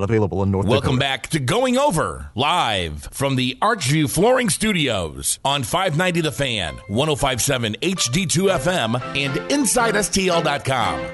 Available in North Welcome Dakota. back to Going Over, live from the Archview Flooring Studios on 590 The Fan, 105.7 HD2 FM, and InsideSTL.com.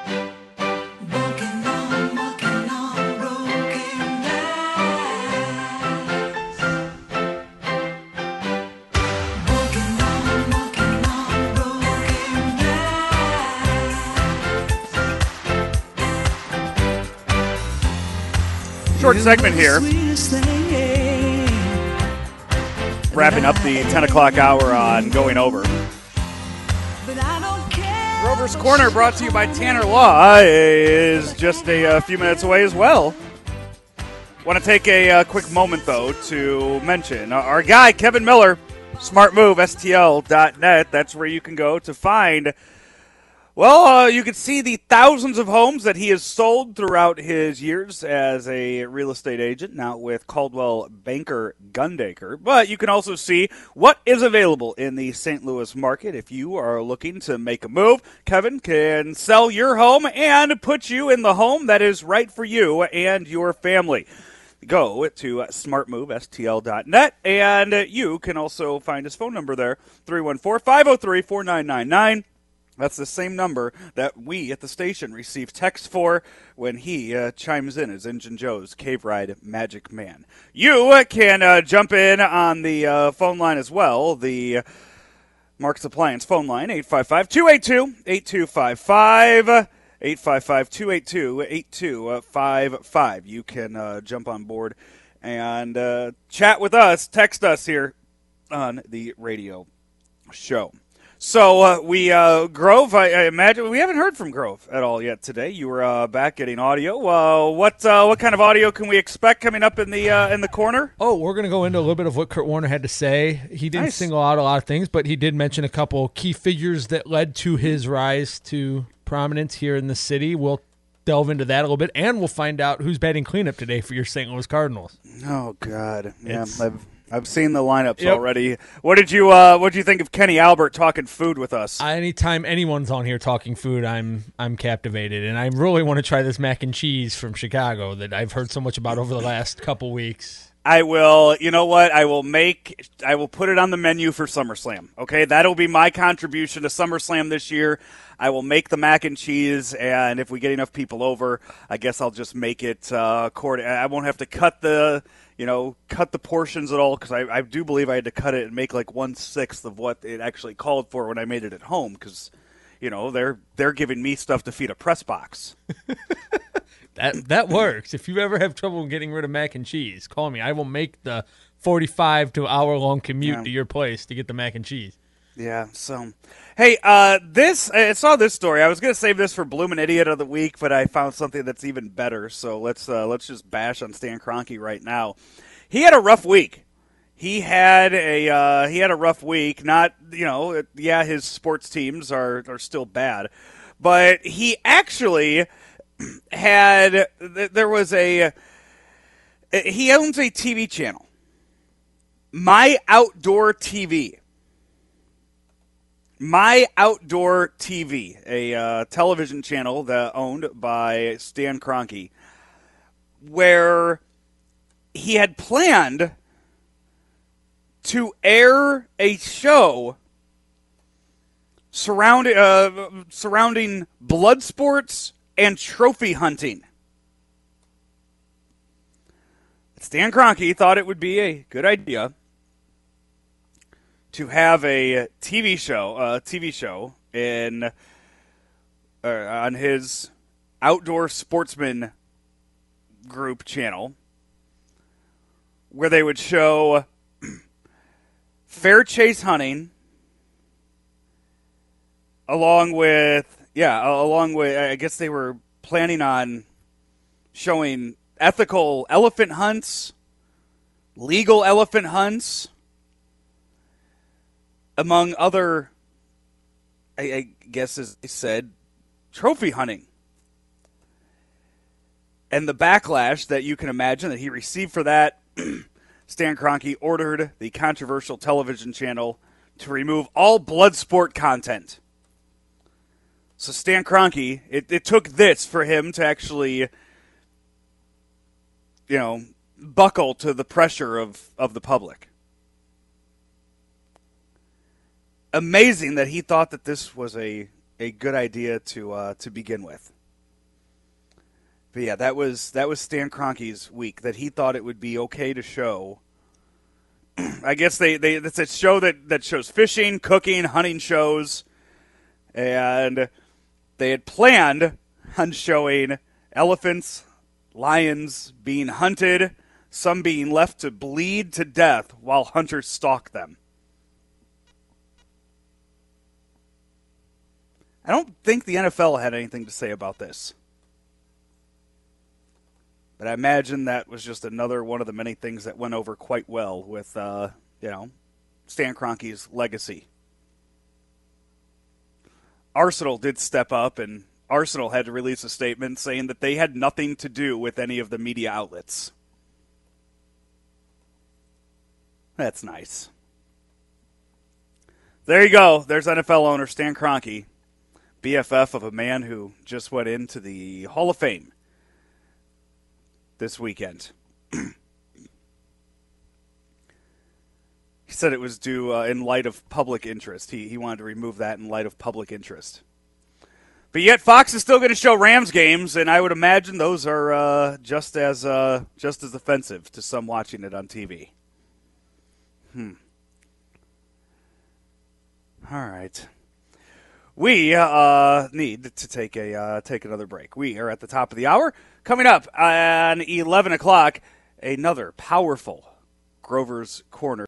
Short segment here. Wrapping up the 10 o'clock hour on Going Over. Rover's Corner, brought to you by Tanner Law, is just a few minutes away as well. Want to take a quick moment, though, to mention our guy, Kevin Miller, SmartMoveSTL.net. That's where you can go to find... Well, you can see the thousands of homes that he has sold throughout his years as a real estate agent, now with Coldwell Banker Gundaker. But you can also see what is available in the St. Louis market. If you are looking to make a move, Kevin can sell your home and put you in the home that is right for you and your family. Go to smartmovestl.net, and you can also find his phone number there, 314-503-4999. That's the same number that we at the station receive text for when he chimes in as Engine Joe's Cave Ride Magic Man. You can jump in on the phone line as well, the Mark's Appliance phone line, 855-282-8255, 855-282-8255. You can jump on board and chat with us, text us here on the radio show. So Grove, I imagine we haven't heard from Grove at all yet today. You were back getting audio. What kind of audio can we expect coming up in the corner? Oh, we're going to go into a little bit of what Kurt Warner had to say. He didn't single out a lot of things, but he did mention a couple key figures that led to his rise to prominence here in the city. We'll delve into that a little bit, and we'll find out who's batting cleanup today for your St. Louis Cardinals. Oh God, yeah, I've seen the lineups already. What did you think of Kenny Albert talking food with us? Anytime anyone's on here talking food, I'm captivated, and I really want to try this mac and cheese from Chicago that I've heard so much about over the last couple weeks. I will. You know what? I will put it on the menu for SummerSlam. Okay, that'll be my contribution to SummerSlam this year. I will make the mac and cheese, and if we get enough people over, I guess I'll just make it. I won't have to cut the portions at all, because I do believe I had to cut it and make like 1/6 of what it actually called for when I made it at home, because they're giving me stuff to feed a press box. That works. If you ever have trouble getting rid of mac and cheese, call me. I will make the 45 to hour long commute to your place to get the mac and cheese. Yeah. So, hey, I saw this story. I was going to save this for Bloomin' Idiot of the Week, but I found something that's even better. So let's just bash on Stan Kroenke right now. He had a rough week. He had a rough week. Not his sports teams are still bad, but he actually had. He owns a TV channel, My Outdoor TV. My Outdoor TV, a television channel owned by Stan Kroenke, where he had planned to air a show surrounding blood sports and trophy hunting. Stan Kroenke thought it would be a good idea to have a TV show on his Outdoor Sportsman Group channel, where they would show fair chase hunting, along with I guess they were planning on showing ethical elephant hunts, legal elephant hunts, among other, I guess as they said, trophy hunting. And the backlash that you can imagine that he received for that, Stan Kroenke ordered the controversial television channel to remove all blood sport content. So Stan Kroenke, it took this for him to actually buckle to the pressure of the public. Amazing that he thought that this was a good idea to begin with. But yeah, that was Stan Kroenke's week, that he thought it would be okay to show. I guess it's a show that shows fishing, cooking, hunting shows, and they had planned on showing elephants, lions being hunted, some being left to bleed to death while hunters stalk them. I don't think the NFL had anything to say about this. But I imagine that was just another one of the many things that went over quite well with, Stan Kroenke's legacy. Arsenal did step up, and Arsenal had to release a statement saying that they had nothing to do with any of the media outlets. That's nice. There you go. There's NFL owner Stan Kroenke, BFF of a man who just went into the Hall of Fame this weekend. He said it was due in light of public interest. He wanted to remove that in light of public interest. But yet Fox is still going to show Rams games, and I would imagine those are just as offensive to some watching it on TV. All right. We need to take another break. We are at the top of the hour. Coming up on 11 o'clock, another powerful Grover's Corner.